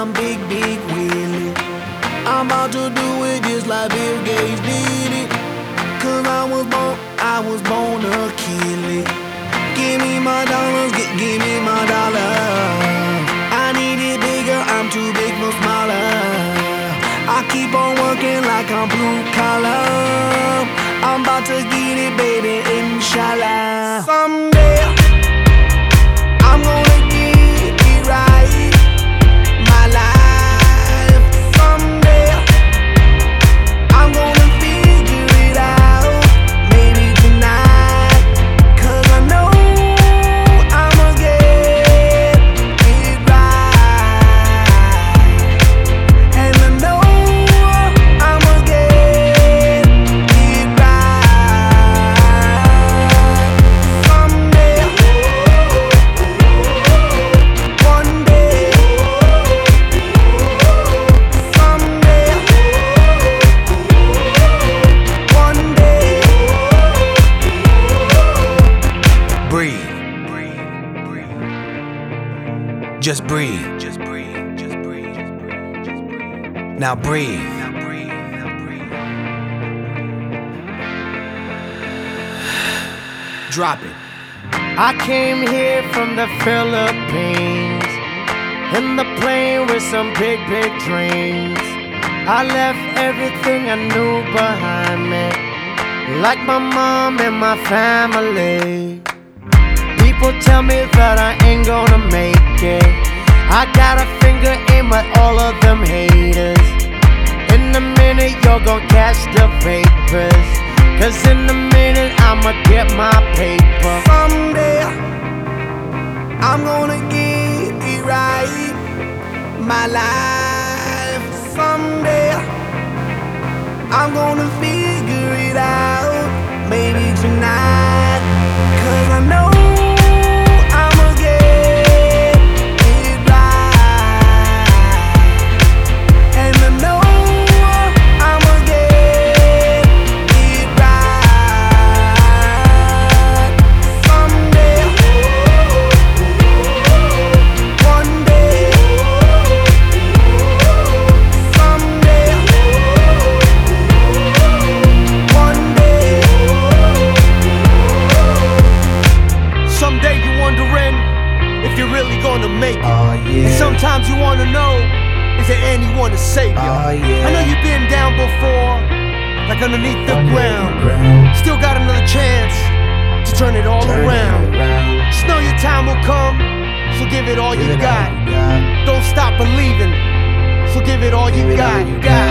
I'm big, big Willie. I'm about to do it just like Bill Gates did it. Cause I was born to kill it. Give me my dollars, give me my dollars. I need it bigger, I'm too big for smaller. I keep on working like I'm blue collar. I'm about to get it, baby, inshallah. Someday I'm gonna get it right. My life. Someday I'm gonna figure it out. Maybe tonight. Cause I know I'ma get it right. And I know I'ma get it right. Someday, one day, someday, one day. Breathe. Just breathe. Now breathe. Drop it. I came here from the Philippines in the plane with some big, big dreams. I left everything I knew behind me, like my mom and my family. People tell me that I ain't gonna make it. I got a finger aim at all of them haters. In a minute you're gonna catch the vapors, cause in a minute I'ma get my paper. Someday I'm gonna get it right. My life. Someday I'm gonna figure it out. Maybe tonight. Cause I know I'ma get it right. And I know I'ma get it right. Someday, one day, someday, one day. Someday you're wondering if you're really gonna make it. Oh, yeah. And sometimes you wanna know, is there anyone to save you? Oh, yeah. I know you've been down before, like underneath the ground. Still got another chance to turn it all around. Just know your time will come, so give it all you got. Don't stop believing, so give it all you got.